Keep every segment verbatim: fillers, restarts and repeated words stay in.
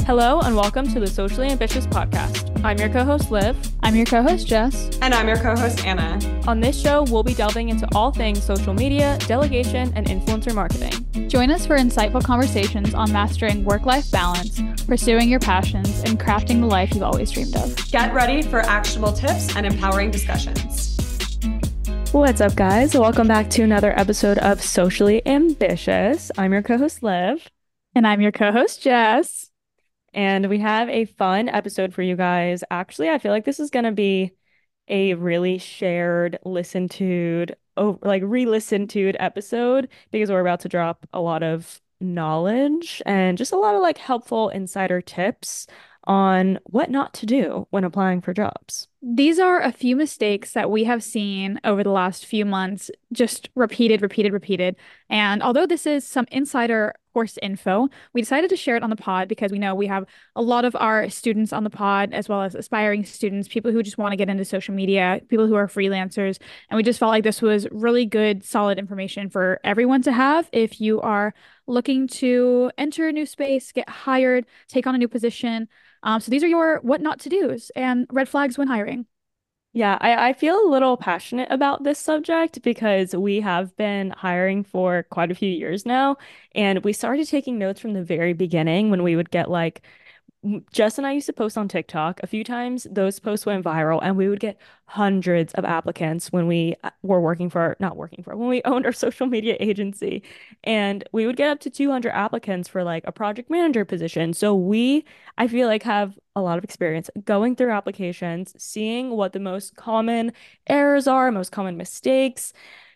Hello and welcome to the Socially Ambitious Podcast. I'm your co-host Liv. I'm your co-host Jess. And I'm your co-host Anna. On this show, we'll be delving into all things social media, delegation, and influencer marketing. Join us for insightful conversations on mastering work-life balance, pursuing your passions, and crafting the life you've always dreamed of. Get ready for actionable tips and empowering discussions. What's up, guys? Welcome back to another episode of Socially Ambitious. I'm your co-host Liv. And I'm your co-host Jess. And we have a fun episode for you guys. Actually, I feel like this is going to be a really shared, listened to, oh, like re-listened to episode because we're about to drop a lot of knowledge and just a lot of like helpful insider tips on what not to do when applying for jobs. These are a few mistakes that we have seen over the last few months, just repeated, repeated, repeated. And although this is some insider course info, we decided to share it on the pod because we know we have a lot of our students on the pod, as well as aspiring students, people who just want to get into social media, people who are freelancers. And we just felt like this was really good, solid information for everyone to have if you are looking to enter a new space, get hired, take on a new position. Um, so these are your what not to do's and red flags when hiring. Yeah, I, I feel a little passionate about this subject because we have been hiring for quite a few years now. And we started taking notes from the very beginning when we would get like, Jess and I used to post on TikTok a few times. Those posts went viral and we would get hundreds of applicants when we were working for, not working for, when we owned our social media agency. And we would get up to two hundred applicants for like a project manager position. So we, I feel like, have a lot of experience going through applications, seeing what the most common errors are, most common mistakes.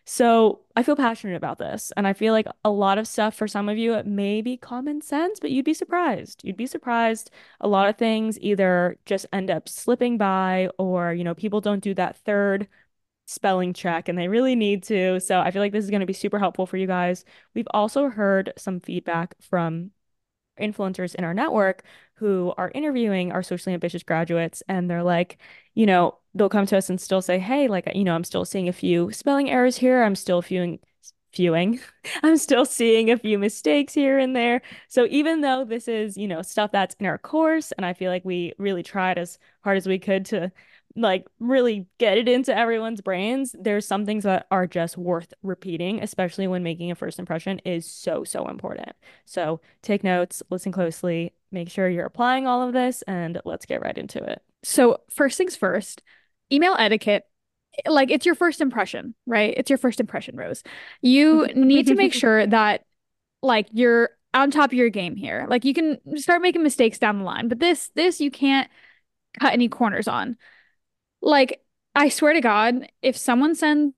So I feel passionate about this. And I feel like a lot of stuff for some of you, it may be common sense, but you'd be surprised. You'd be surprised. A lot of things either just end up slipping by or, you know, people don't do that third spelling check and they really need to. So I feel like this is going to be super helpful for you guys. We've also heard some feedback from influencers in our network who are interviewing our socially ambitious graduates, and they're like, you know, they'll come to us and still say, hey, like, you know, I'm still seeing a few spelling errors here. I'm still viewing viewing. I'm still seeing a few mistakes here and there. So even though this is, you know, stuff that's in our course, and I feel like we really tried as hard as we could to like really get it into everyone's brains, there's some things that are just worth repeating, especially when making a first impression is so, so important. So take notes, listen closely, make sure you're applying all of this, and let's get right into it. So first things first, email etiquette. Like, it's your first impression, right? It's your first impression, Rose. You need to make sure that like you're on top of your game here. Like, you can start making mistakes down the line, but this this you can't cut any corners on. Like, I swear to God, if someone sends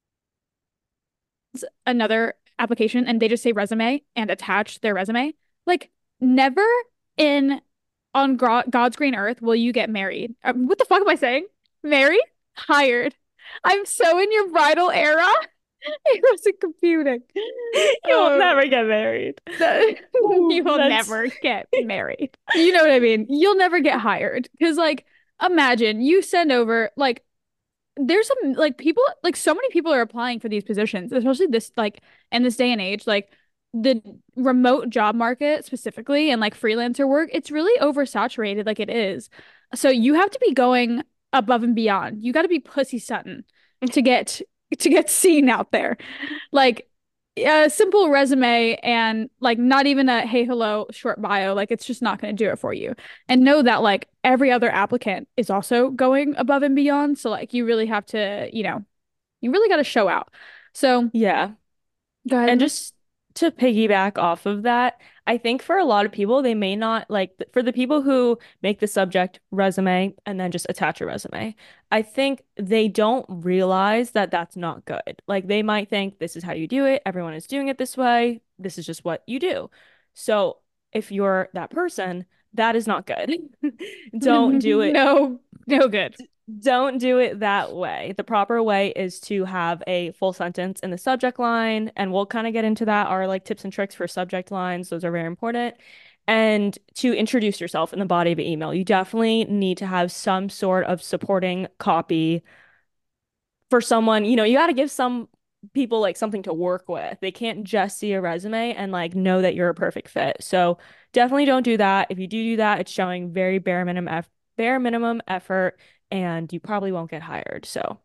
another application and they just say resume and attach their resume, like, never in on gro- God's green earth will you get married. Uh, what the fuck am I saying? Married? Hired. I'm so in your bridal era. It wasn't computing. You'll Um, never get married. you will That's- never get married. You know what I mean? You'll never get hired. Because, like, imagine you send over, like, there's some, like, people, like, so many people are applying for these positions, especially this, like, in this day and age, like, the remote job market specifically and, like, freelancer work, it's really oversaturated, like it is. So you have to be going above and beyond. You got to be pussy Sutton to get to get seen out there. Like, a simple resume and like not even a hey hello short bio, like it's just not going to do it for you. And know that like every other applicant is also going above and beyond. So like you really have to, you know, you really got to show out. So Yeah. go ahead. And just to piggyback off of that, I think for a lot of people, they may not like, th- for the people who make the subject resume and then just attach a resume, I think they don't realize that that's not good. Like, they might think this is how you do it. Everyone is doing it this way. This is just what you do. So if you're that person, that is not good. Don't do it. No, no good. Don't do it that way. The proper way is to have a full sentence in the subject line, and we'll kind of get into that, our like tips and tricks for subject lines. Those are very important. And to introduce yourself in the body of the email, you definitely need to have some sort of supporting copy for someone. You know, you got to give some people like something to work with. They can't just see a resume and like know that you're a perfect fit. So definitely don't do that. If you do do that, it's showing very bare minimum eff bare minimum effort, and you probably won't get hired. So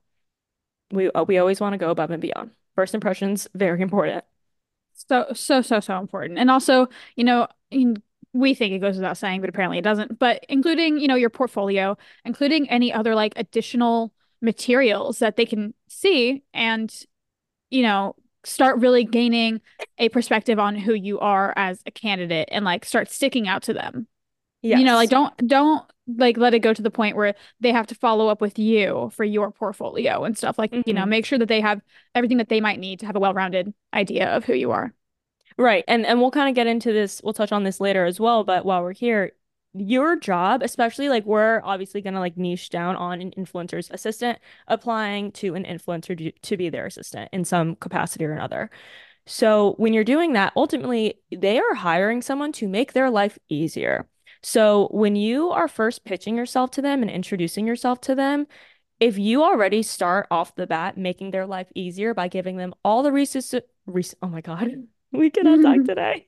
we uh, we always want to go above and beyond. First impressions, very important. So, so, so, so important. And also, you know, in, we think it goes without saying, but apparently it doesn't. But including, you know, your portfolio, including any other like additional materials that they can see and, you know, start really gaining a perspective on who you are as a candidate and like start sticking out to them. You know, like Yes. don't don't like let it go to the point where they have to follow up with you for your portfolio and stuff. Like, you know, Hmm. make sure that they have everything that they might need to have a well-rounded idea of who you are. Right. And and we'll kind of get into this, we'll touch on this later as well, but while we're here, your job, especially like we're obviously gonna like niche down on an influencer's assistant applying to an influencer to, to be their assistant in some capacity or another. So when you're doing that, ultimately they are hiring someone to make their life easier. So when you are first pitching yourself to them and introducing yourself to them, if you already start off the bat making their life easier by giving them all the resources, res oh my God, we cannot talk today.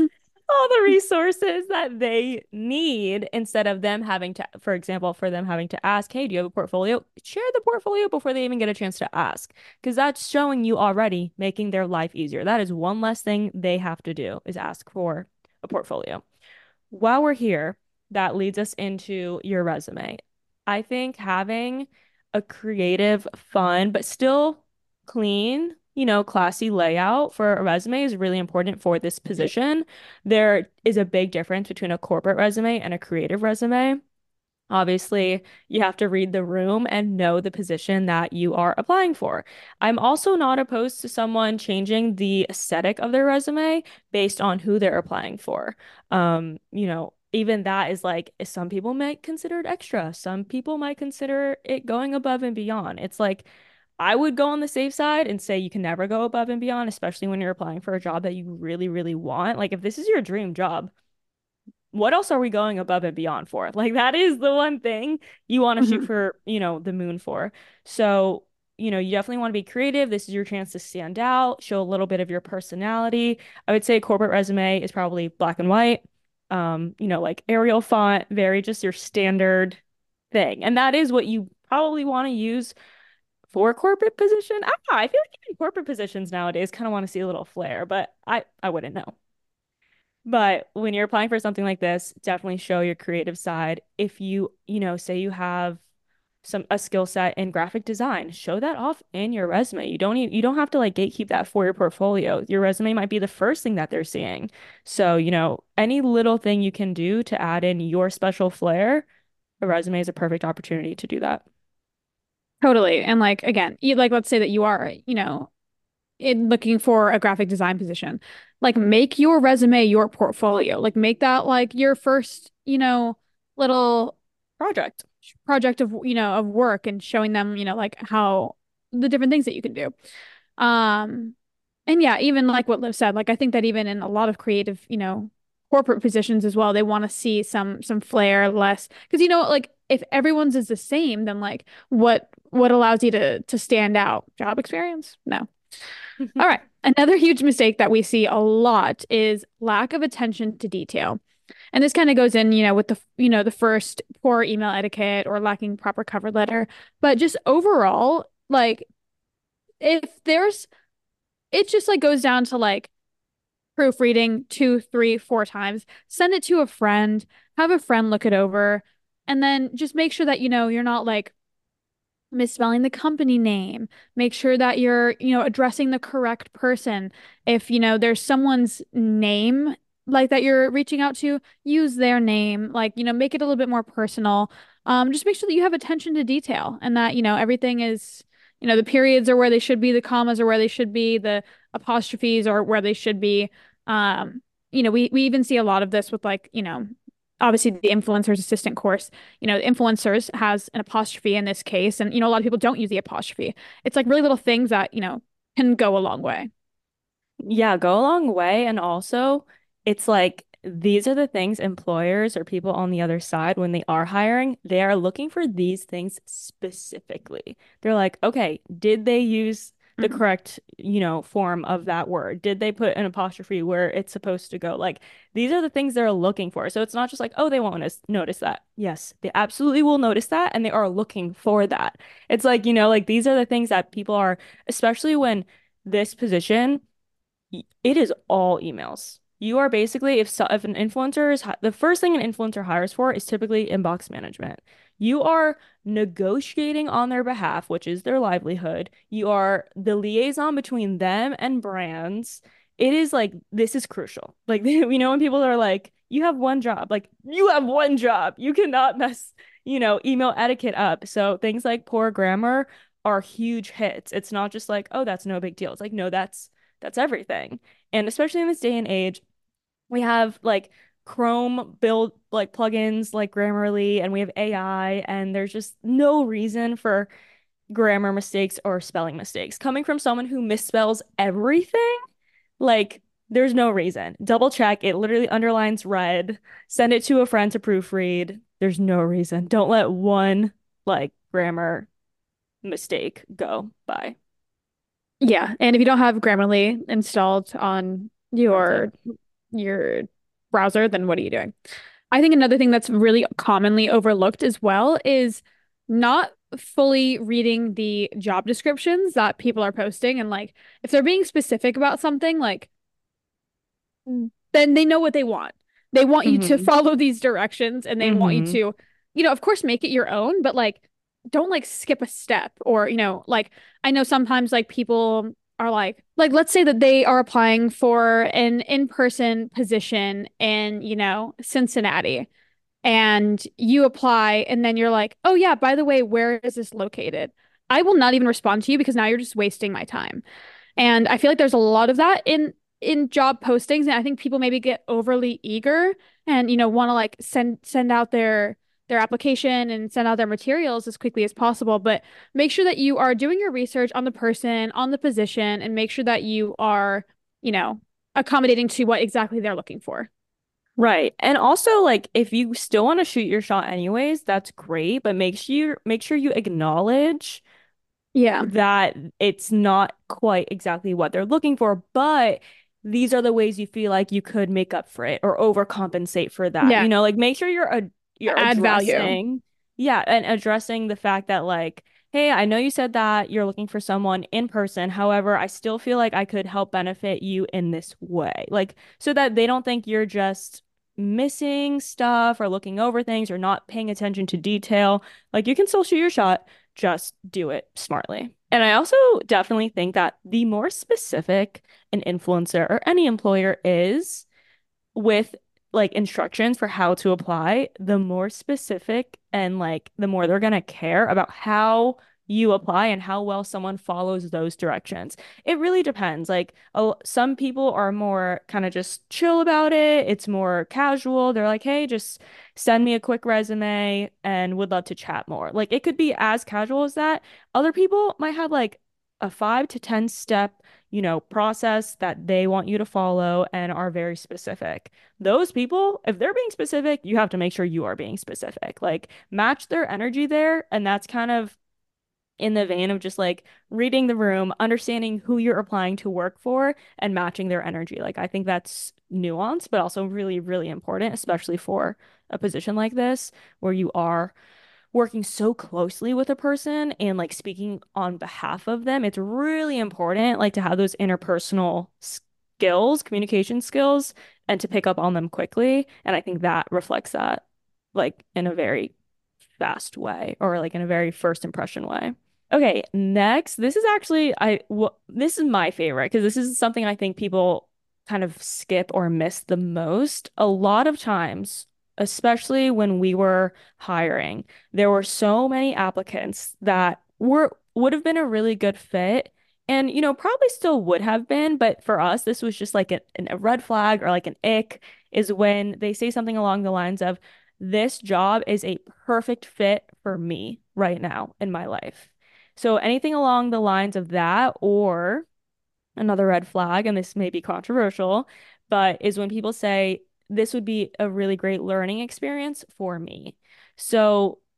All the resources that they need instead of them having to, for example, for them having to ask, hey, do you have a portfolio? Share the portfolio before they even get a chance to ask, because that's showing you already making their life easier. That is one less thing they have to do is ask for a portfolio. While we're here, that leads us into your resume. I think having a creative, fun, but still clean, you know, classy layout for a resume is really important for this position. There is a big difference between a corporate resume and a creative resume. Obviously, you have to read the room and know the position that you are applying for. I'm also not opposed to someone changing the aesthetic of their resume based on who they're applying for. Um, you know, even that is like some people might consider it extra. Some people might consider it going above and beyond. It's like I would go on the safe side and say you can never go above and beyond, especially when you're applying for a job that you really, really want. Like if this is your dream job, what else are we going above and beyond for? Like that is the one thing you want to shoot Mhm. for, you know, the moon for. So, you know, you definitely want to be creative. This is your chance to stand out, show a little bit of your personality. I would say corporate resume is probably black and white. Um, you know, like Arial font, very just your standard thing. And that is what you probably want to use for a corporate position. I don't know. I feel like even corporate positions nowadays kind of want to see a little flair, but I I wouldn't know. But when you're applying for something like this, definitely show your creative side. If you, you know, say you have some a skill set in graphic design, show that off in your resume. You don't even, you don't have to like gatekeep that for your portfolio. Your resume might be the first thing that they're seeing. So, you know, any little thing you can do to add in your special flair, a resume is a perfect opportunity to do that. Totally. And like again, you, like let's say that you are, you know, in looking for a graphic design position. Like make your resume your portfolio. Like make that like your first, you know, little Project. project of, you know, of work and showing them, you know, like how the different things that you can do. Um, and yeah, even like what Liv said, like I think that even in a lot of creative, you know, corporate positions as well, they want to see some some flair, less because you know, like if everyone's is the same, then like what what allows you to to stand out? Job experience? No. All right. Another huge mistake that we see a lot is lack of attention to detail. And this kind of goes in, you know, with the, you know, the first poor email etiquette or lacking proper cover letter. But just overall, like if there's, it just like goes down to like proofreading two, three, four times, send it to a friend, have a friend look it over, and then just make sure that, you know, you're not like misspelling the company name. Make sure that you're, you know, addressing the correct person. If, you know, there's someone's name like that you're reaching out to, use their name. Like, you know, make it a little bit more personal. Um, just make sure that you have attention to detail and that, you know, everything is, you know, the periods are where they should be, the commas are where they should be, the apostrophes are where they should be. Um, you know, we we even see a lot of this with like, you know, obviously the influencer's assistant course, you know, influencers has an apostrophe in this case. And, you know, a lot of people don't use the apostrophe. It's like really little things that, you know, can go a long way. Yeah, go a long way. And also, it's like these are the things employers or people on the other side, when they are hiring, they are looking for these things specifically. They're like, okay, did they use the Mhm. correct, you know, form of that word? Did they put an apostrophe where it's supposed to go? Like these are the things they're looking for. So it's not just like, oh, they won't notice, notice that. Yes, they absolutely will notice that and they are looking for that. It's like, you know, like these are the things that people are, especially when this position it is all emails. You are basically if so, if an influencer is the first thing an influencer hires for is typically inbox management. You are negotiating on their behalf, which is their livelihood. You are the liaison between them and brands. It is like this is crucial. Like you know when people are like, you have one job, like you have one job. You cannot mess, you know, email etiquette up. So things like poor grammar are huge hits. It's not just like, oh, that's no big deal. It's like, no, that's that's everything. And especially in this day and age, we have like Chrome build like plugins like Grammarly and we have A I and there's just no reason for grammar mistakes or spelling mistakes. Coming from someone who misspells everything, like there's no reason. Double check. It literally underlines red. Send it to a friend to proofread. There's no reason. Don't let one like grammar mistake go by. Yeah, and if you don't have Grammarly installed on Pro tip. your your browser, then what are you doing? I think another thing that's really commonly overlooked as well is not fully reading the job descriptions that people are posting and like if they're being specific about something, like then they know what they want. They want you to Mm-hmm. follow these directions and they want you Mm-hmm. to, you know, of course, make it your own, but like, don't like skip a step or, you know, like I know sometimes like people are like, like, let's say that they are applying for an in-person position in, you know, Cincinnati and you apply and then you're like, oh yeah, by the way, where is this located? I will not even respond to you because now you're just wasting my time. And I feel like there's a lot of that in in job postings, and I think people maybe get overly eager and you know want to like send send out their their application and send out their materials as quickly as possible. But make sure that you are doing your research on the person, on the position, and make sure that you are, you know, accommodating to what exactly they're looking for. Right. And also like if you still want to shoot your shot anyways, that's great, but make sure make sure you acknowledge Yeah. that it's not quite exactly what they're looking for, but these are the ways you feel like you could make up for it or overcompensate for that. Yeah. You know, like make sure you're a you're Add value. addressing, yeah, and addressing the fact that like, hey, I know you said that you're looking for someone in person. However, I still feel like I could help benefit you in this way. Like so that they don't think you're just missing stuff or looking over things or not paying attention to detail. Like you can still shoot your shot, just do it smartly. And I also definitely think that the more specific an influencer or any employer is with like instructions for how to apply, the more specific and like the more they're gonna care about how you apply and how well someone follows those directions. It really depends. Like oh, some people are more kind of just chill about it. It's more casual. They're like, "Hey, just send me a quick resume and would love to chat more." Like it could be as casual as that. Other people might have like a five to ten step, you know, process that they want you to follow and are very specific. Those people, if they're being specific, you have to make sure you are being specific. Like match their energy there. And that's kind of in the vein of just like reading the room, understanding who you're applying to work for, and matching their energy. Like I think that's nuanced, but also really, really important, especially for a position like this where you are working so closely with a person and like speaking on behalf of them. It's really important like to have those interpersonal skills, communication skills, and to pick up on them quickly. And I think that reflects that like in a very fast way or like in a very first impression way. Okay, next, this is actually I w this is my favorite because this is something I think people kind of skip or miss the most. A lot of times, especially when we were hiring, there were so many applicants that were would have been a really good fit and you know probably still would have been, but for us this was just like a, a red flag or like an ick is when they say something along the lines of this job is a perfect fit for me right now in my life. So anything along the lines of that, or another red flag, and this may be controversial, but is when people say this would be a really great learning experience for me. So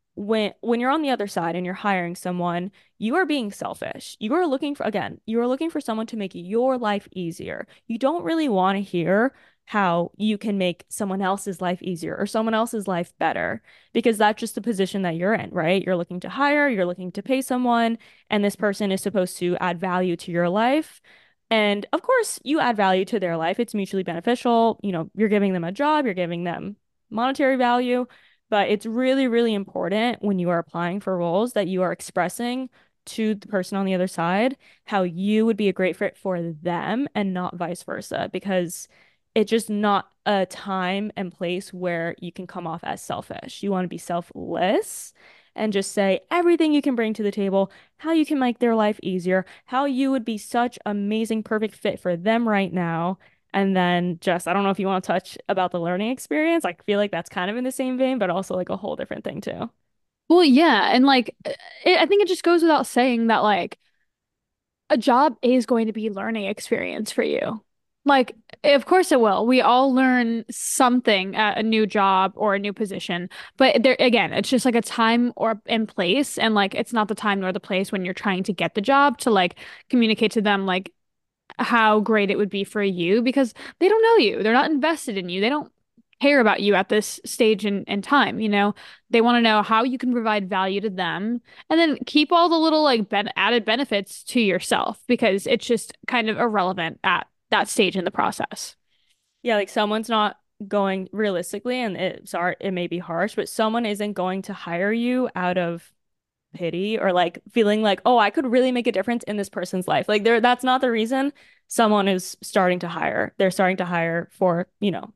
when when you're on the other side and you're hiring someone, you are being selfish. You are looking for, again, you are looking for someone to make your life easier. You don't really want to hear how you can make someone else's life easier or someone else's life better because that's just the position that you're in, right? You're looking to hire, you're looking to pay someone, and this person is supposed to add value to your life. And of course, you add value to their life. It's mutually beneficial. You know, you're giving them a job, you're giving them monetary value. But it's really, really important when you are applying for roles that you are expressing to the person on the other side how you would be a great fit for them and not vice versa, because it's just not a time and place where you can come off as selfish. You want to be selfless and just say everything you can bring to the table, how you can make their life easier, how you would be such amazing, perfect fit for them right now. And then just, I don't know if you want to touch about the learning experience. I feel like that's kind of in the same vein, but also like a whole different thing too. Well, yeah, and like it, I think it just goes without saying that like a job is going to be learning experience for you. Like, of course it will. We all learn something at a new job or a new position. But there again, it's just like a time or in place. And like it's not the time nor the place when you're trying to get the job to like communicate to them like how great it would be for you because they don't know you. They're not invested in you. They don't care about you at this stage in, in time, you know? They want to know how you can provide value to them and then keep all the little like ben added benefits to yourself because it's just kind of irrelevant at that stage in the process. Yeah, like someone's not going realistically, and it, sorry, it may be harsh, but someone isn't going to hire you out of pity or like feeling like, oh, I could really make a difference in this person's life. Like there, that's not the reason someone is starting to hire. They're starting to hire for, you know,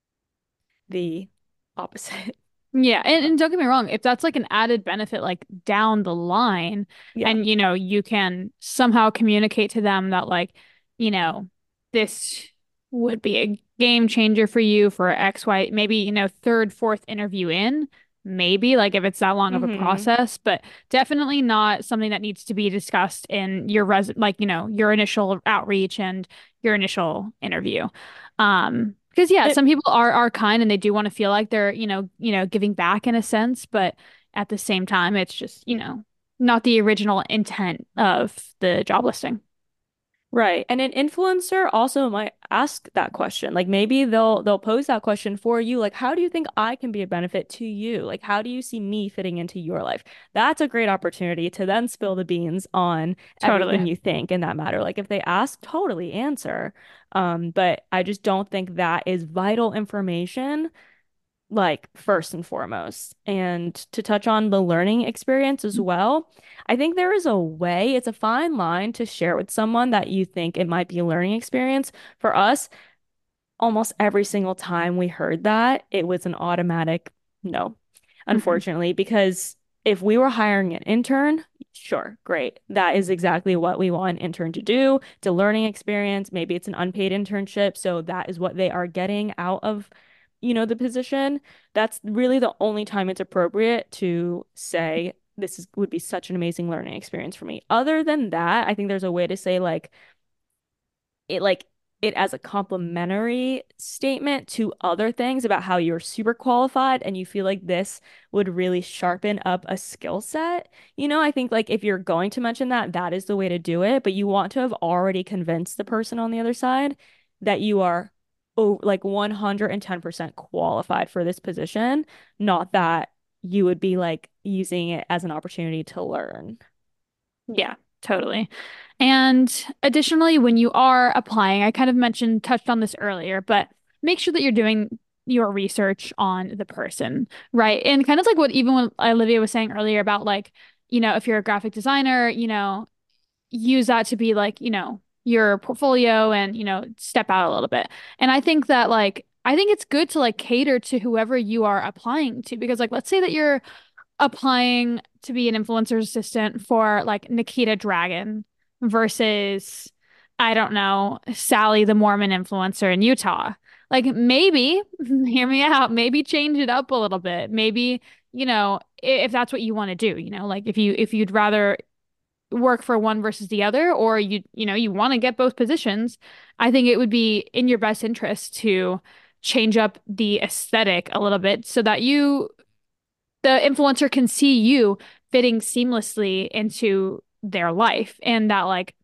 the opposite. Yeah, and, and don't get me wrong, if that's like an added benefit like down the line Yeah. and you know, you can somehow communicate to them that like, you know, this would be a game changer for you for X, Y, maybe, you know, third, fourth interview in, maybe like if it's that long of a Hmm. process, but definitely not something that needs to be discussed in your res like, you know, your initial outreach and your initial interview. Um, because yeah, It some people are are kind and they do want to feel like they're, you know, you know, giving back in a sense, but at the same time, it's just, you know, not the original intent of the job listing. Right. And an influencer also might ask that question. Like maybe they'll they'll pose that question for you. Like, how do you think I can be a benefit to you? Like, how do you see me fitting into your life? That's a great opportunity to then spill the beans on Totally. everything you think in that matter. Like if they ask, totally answer. Um, but I just don't think that is vital information like first and foremost. And to touch on the learning experience as well, I think there is a way, it's a fine line to share with someone that you think it might be a learning experience. For us, almost every single time we heard that, it was an automatic no, Mhm. unfortunately, because if we were hiring an intern, sure, great. That is exactly what we want an intern to do. It's a learning experience. Maybe it's an unpaid internship, so that is what they are getting out of, you know, the position. That's really the only time it's appropriate to say this is would be such an amazing learning experience for me. Other than that, I think there's a way to say like it like it as a complimentary statement to other things about how you're super qualified and you feel like this would really sharpen up a skill set. You know, I think like if you're going to mention that, that is the way to do it, but you want to have already convinced the person on the other side that you are oh, like one hundred ten percent qualified for this position, not that you would be like using it as an opportunity to learn. Yeah, totally. And additionally, when you are applying, I kind of mentioned, touched on this earlier, but make sure that you're doing your research on the person, right? And kind of like what even what Olivia was saying earlier about like, you know, if you're a graphic designer, you know, use that to be like, you know, your portfolio and, you know, step out a little bit. And I think that like, I think it's good to like cater to whoever you are applying to because like, let's say that you're applying to be an influencer assistant for like Nikita Dragon versus, I don't know, Sally the Mormon influencer in Utah. Like maybe, hear me out, maybe change it up a little bit. Maybe, you know, if that's what you want to do, you know, like if you if you'd rather work for one versus the other or you you know, you want to get both positions, I think it would be in your best interest to change up the aesthetic a little bit so that you the influencer can see you fitting seamlessly into their life and that like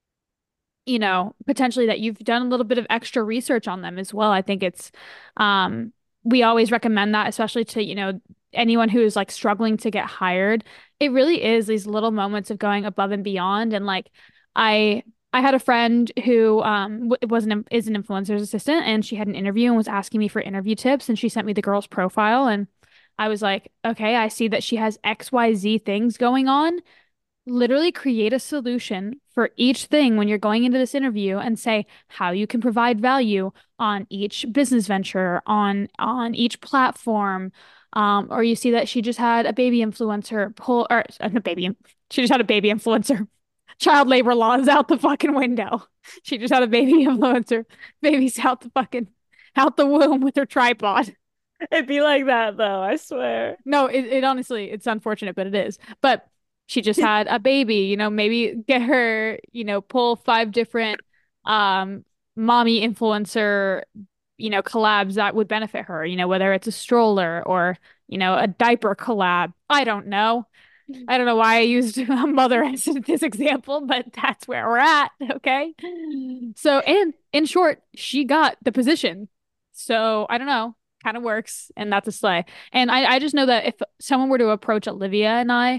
you know, potentially that you've done a little bit of extra research on them as well. I think it's, um, we always recommend that, especially to, you know, anyone who is like struggling to get hired. It really is these little moments of going above and beyond. And like, I, I had a friend who um w was an is an influencer's assistant, and she had an interview and was asking me for interview tips, and she sent me the girl's profile, and I was like, okay, I see that she has X Y Z things going on. Literally create a solution for each thing when you're going into this interview and say how you can provide value on each business venture, on on each platform. Um, or you see that she just had a baby influencer pull or uh, a baby, she just had a baby influencer. Child labor laws out the fucking window. She just had a baby influencer. Baby's out the fucking out the womb with her tripod. It'd be like that though, I swear. No, it, it honestly, it's unfortunate, but it is. But she just had a baby, you know, maybe get her, you know, pull five different um mommy influencer, you know, collabs that would benefit her, you know, whether it's a stroller or, you know, a diaper collab. I don't know. I don't know why I used a mother as this example, but that's where we're at. Okay. So, and in short, she got the position. So I don't know, kind of works, and that's a slay. And I, I just know that if someone were to approach Olivia and I,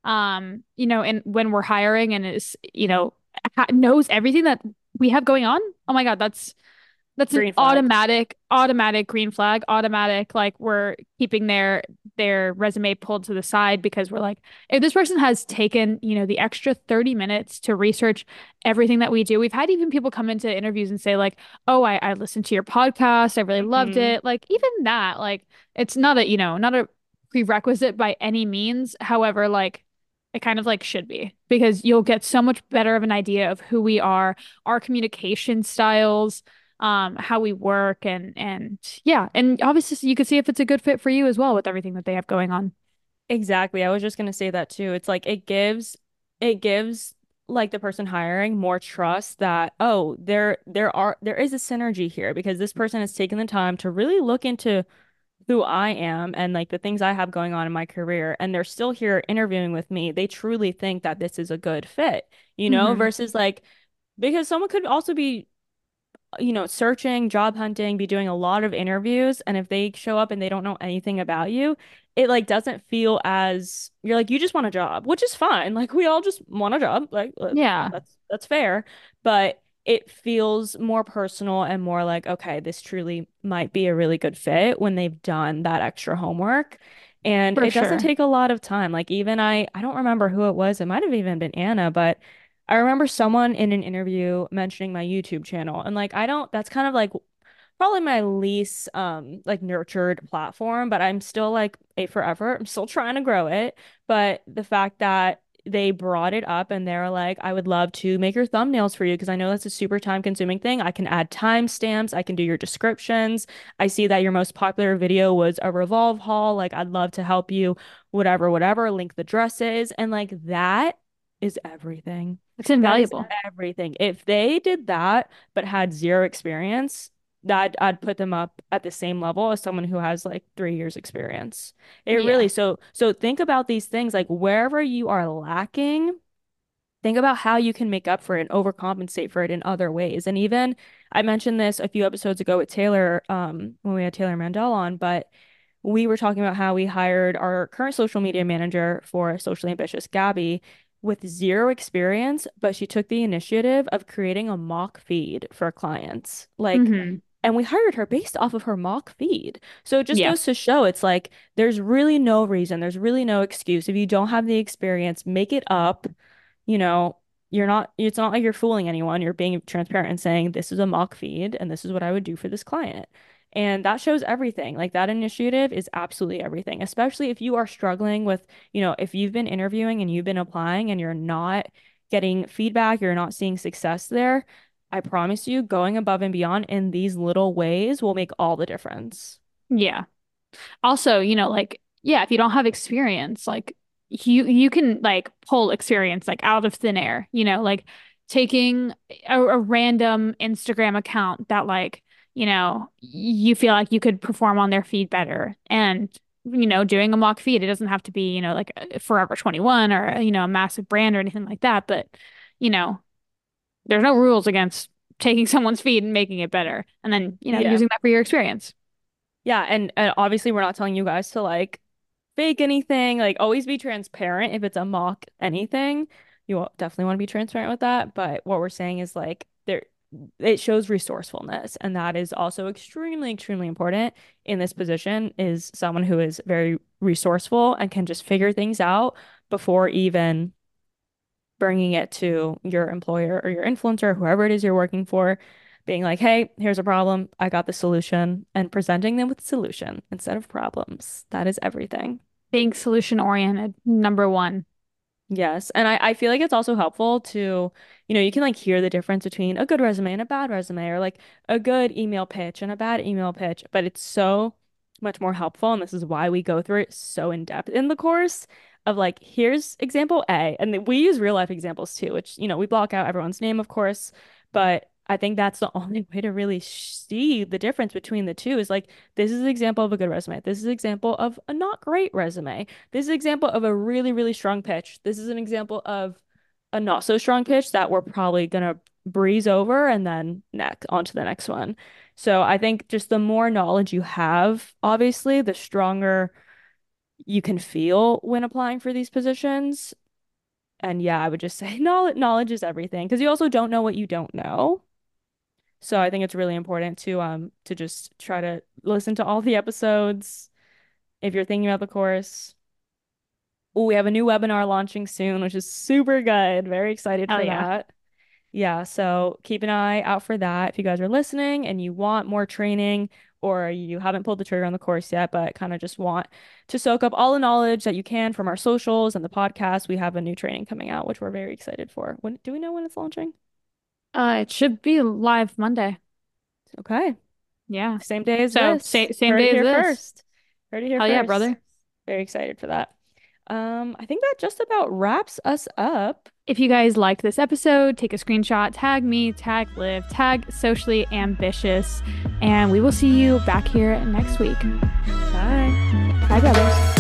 um, you know, and when we're hiring and is, you know, ha knows everything that we have going on, oh my God, that's that's an Green flag. automatic, automatic green flag, automatic, like we're keeping their their resume pulled to the side because we're like, if this person has taken, you know, the extra thirty minutes to research everything that we do. We've had even people come into interviews and say, like, oh, I, I listened to your podcast. I really loved Hmm. it. Like, even that, like, it's not a, you know, not a prerequisite by any means. However, like, it kind of like should be because you'll get so much better of an idea of who we are, our communication styles, um, how we work, and and yeah, and obviously you can see if it's a good fit for you as well with everything that they have going on. Exactly. I was just gonna say that too. It's like it gives it gives like the person hiring more trust that, oh, there there are there is a synergy here because this person has taken the time to really look into who I am and like the things I have going on in my career, and they're still here interviewing with me. They truly think that this is a good fit, you know, Hmm. versus like because someone could also be, you know, searching, job hunting, be doing a lot of interviews, and if they show up and they don't know anything about you, it like doesn't feel as you're like you just want a job, which is fine. Like we all just want a job, like uh, Yeah. that's that's fair, but it feels more personal and more like, okay, this truly might be a really good fit when they've done that extra homework. And For it doesn't sure. take a lot of time. Like even I I don't remember who it was. It might have even been Anna, but I remember someone in an interview mentioning my YouTube channel, and like I don't that's kind of like probably my least um like nurtured platform, but I'm still like a forever. I'm still trying to grow it. But the fact that they brought it up and they're like, I would love to make your thumbnails for you because I know that's a super time consuming thing. I can add timestamps, I can do your descriptions. I see that your most popular video was a Revolve haul. Like I'd love to help you, whatever, whatever, link the dresses. And like that is everything. It's That is invaluable. everything. If they did that but had zero experience, that I'd put them up at the same level as someone who has like three years experience. It Yeah. really so so think about these things like wherever you are lacking, think about how you can make up for it and overcompensate for it in other ways. And even I mentioned this a few episodes ago with Taylor, um, when we had Taylor Mandel on, but we were talking about how we hired our current social media manager for Socially Ambitious, Gabby, with zero experience, but she took the initiative of creating a mock feed for clients. Like, Hmm. and we hired her based off of her mock feed. So it just Yeah. goes to show it's like there's really no reason, there's really no excuse. If you don't have the experience, make it up. You know, you're not, it's not like you're fooling anyone. You're being transparent and saying, this is a mock feed and this is what I would do for this client. And that shows everything. Like that initiative is absolutely everything, especially if you are struggling with, you know, if you've been interviewing and you've been applying and you're not getting feedback, you're not seeing success there. I promise you, going above and beyond in these little ways will make all the difference. Yeah. Also, you know, like, yeah, if you don't have experience, like you you can like pull experience like out of thin air, you know, like taking a, a random Instagram account that like, you know, you feel like you could perform on their feed better and you know, doing a mock feed. It doesn't have to be, you know, like a Forever twenty-one or, you know, a massive brand or anything like that. But, you know, there's no rules against taking someone's feed and making it better. And then, you know, Yeah. using that for your experience. Yeah, and, and obviously we're not telling you guys to like fake anything. Like always be transparent if it's a mock anything. You will definitely want to be transparent with that. But what we're saying is like there it shows resourcefulness, and that is also extremely, extremely important in this position is someone who is very resourceful and can just figure things out before even bringing it to your employer or your influencer, whoever it is you're working for, being like, hey, here's a problem. I got the solution, and presenting them with solution instead of problems. That is everything. Being solution oriented, number one. Yes. And I, I feel like it's also helpful to, you know, you can like hear the difference between a good resume and a bad resume, or like a good email pitch and a bad email pitch. But it's so much more helpful. And this is why we go through it so in depth in the course of like, here's example A. And then we use real life examples too, which, you know, we block out everyone's name, of course. But I think that's the only way to really see the difference between the two is like, this is an example of a good resume. This is an example of a not great resume. This is an example of a really, really strong pitch. This is an example of a not so strong pitch that we're probably gonna breeze over and then neck on to the next one. So I think just the more knowledge you have, obviously, the stronger you can feel when applying for these positions. And yeah, I would just say knowledge knowledge is everything because you also don't know what you don't know. So I think it's really important to um to just try to listen to all the episodes if you're thinking about the course. Oh, we have a new webinar launching soon, which is super good. Very excited Hell for yeah. that. Yeah, so keep an eye out for that if you guys are listening and you want more training or you haven't pulled the trigger on the course yet, but kind of just want to soak up all the knowledge that you can from our socials and the podcast. We have a new training coming out, which we're very excited for. When do we know when it's launching? Uh, it should be live Monday. Okay. Yeah. Same day as So this. sa same Heard it day as here this. first. Heard it here Hell yeah, first. brother. Very excited for that. Um, I think that just about wraps us up. If you guys liked this episode, take a screenshot, tag me, tag Liv, tag Socially Ambitious, and we will see you back here next week. Bye. Bye, brothers.